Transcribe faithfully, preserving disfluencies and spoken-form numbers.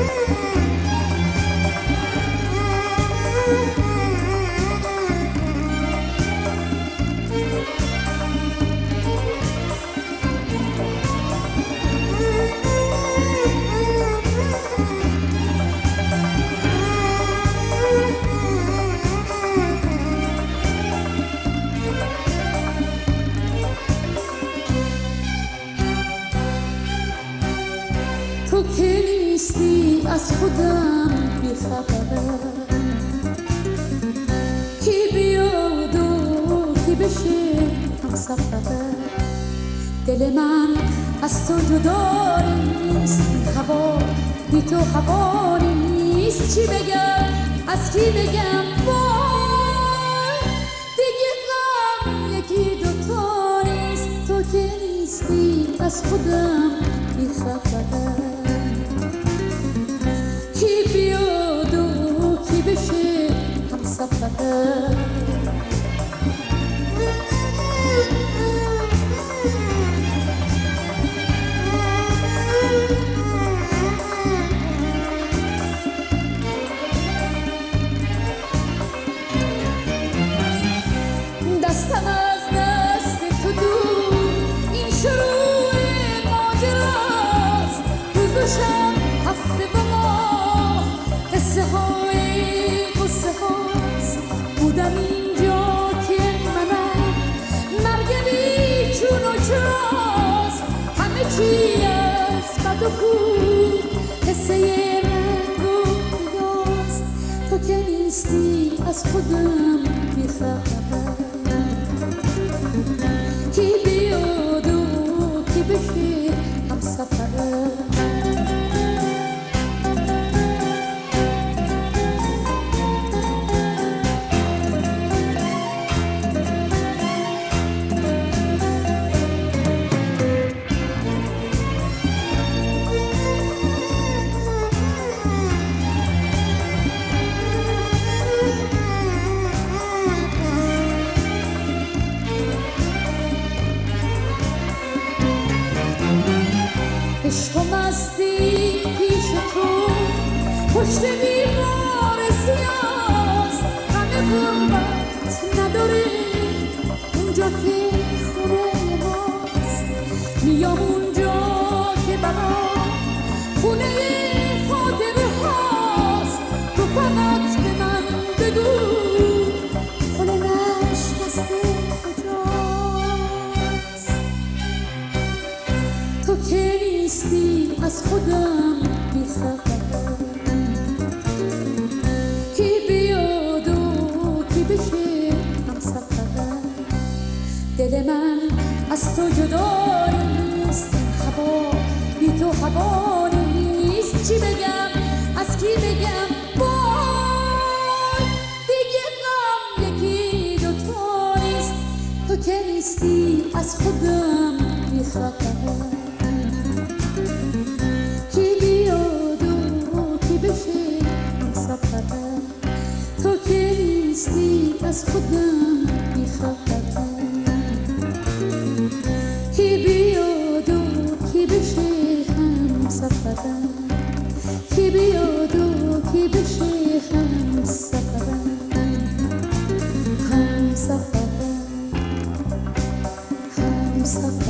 تو که نیستی از خودم بی‌خبرم، کی بیاد و کی بشه همسفرم. دل من از تو جدا نیست، هوا بی تو هوا نیست. چی بگم از کی بگم وای، دیگه غم یکی دوتا نیست. تو که نیستی از خودم بی‌خبرم، کی بیاد و کی بشه همسفرم. دستم از دست تو دور، این شروع ماجراست. روز و شب، هفته و ماه، قصه های قصه هاست. بودم اینجا که منم، مرگ بی چون و چراست. همه چی از بد و خوب، قصه رنگ و پیداست. تو که نیستی از خودم بی‌خبرم، کی بیاد و کی بشه همسفرم. عشق و مستی پیش تو، پشت دیوار سیاست. همه غربت نداره اونجا که خونه ماست. میام اونجا که برام خونه خاطره هاست. تو فقط به من بگو خونه نشکسته کجاست. تو که نیستی از خودم بی‌خبرم، کی بیاد و کی بشه همسفرم. دل من از تو جدا نیست، هوا بی تو هوا نیست. چی بگم از کی بگم وای، دیگه غم یکی دوتا نیست. تو که نیستی از خودم بی‌خبرم، کی بیاد و کی بشه همسفرم. تو که نیستی از خودم بی‌خبرم، کی بیاد و کی بشه همسفرم. کی بیاد و کی بشه همسفرم. همسفرم همسفرم.